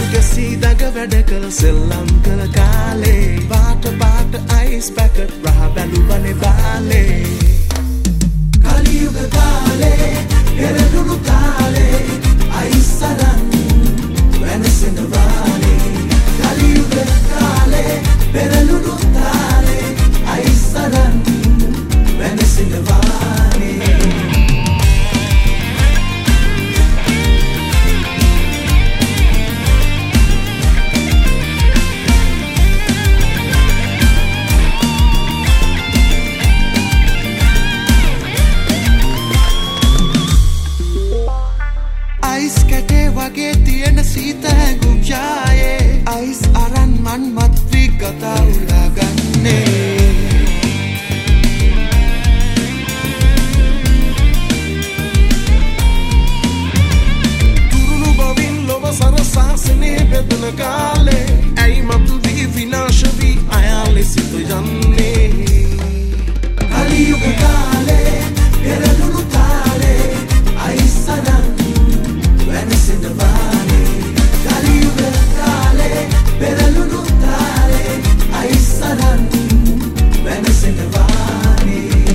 සීදඟ වැඩ කළ සෙල්ලම් කළ කාලේ පාට පාට අයිස් පැකට් රහ බැලුවනේ බාලේ කලියුග කාලේ පෙරළුණු තාලේ අයිස් සරන් වෙනසෙන වාලේ කලියුග කාලේ පෙරළුණු තාලේ අයිස් සරන් වෙනසෙන වාලේ අයිස් කැටේ වගේ තියෙන සීත හැඟුම් ඡායේ අයිස් අරන් මන් මත්වි කතා උලාගන්නේ තුරුණු බවින් ලොව සරසාසනේ බෙදන කාලේ ඇයි මතු වී විනාශ වී අයාලෙ සිත යන්නේ කලියුග කාලේ පෙරළුණු තාලේ අයිස් අරන් වෙනසෙන වාලේ කලියුග කාලේ පෙරළුණු තාලේ අයිස් අරන් වෙනසෙන වාලේ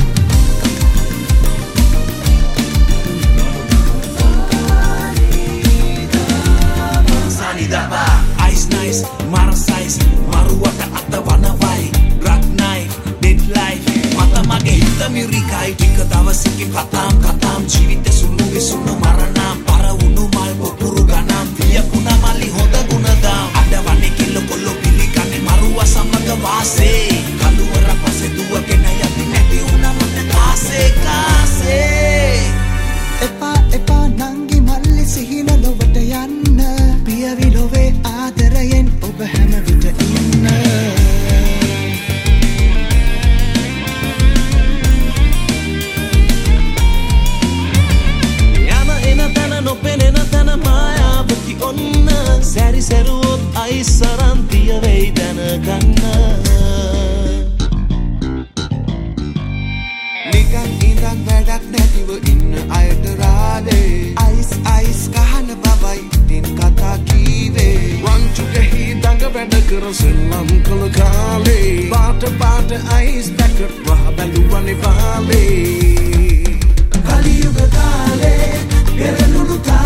Sanidaba ice nice mara size maruwata atta wanawai rock knife dead life mata mage hita mirikai ටික දවසකින් කතාම් ජීවිතේ සුළු විසුණු මරණම් පරවුණු මල් පොකුරු ගනම් වියකුණ මලි හොද ගුණදම් අඩවන්නේ කිලෝ කොල්ලෝ පිළිගන්නේ මරුව සමග වාසේ කලුවර පස්සේ දුවගෙන යති නැති උනා මට කාසේ එපා නංගි මල්ලි සිහින ලොවට යන්න පියවි ලොවේ ආදරයෙන් ඔබ හැම විට ඉන්න නොපෙනෙන තන මායාවකි ඔන්න සැරි සැරුවොත් අයිස් අරන් තිය වෙයි දැනගන්න නිකන් ඉඳන් වැඩක් නැතිව ඉන්න අයට රාලේ අයිස් කහන බබයි ඉතින් කතා කීවේ රංචුගෙහි දඟ වැඩ කර සෙල්ලම් කළ කාලේ පාට පාට අයිස් පැකට් රහ බැලුවනේ බාලේ කලියුග කාලේ පෙරළුණු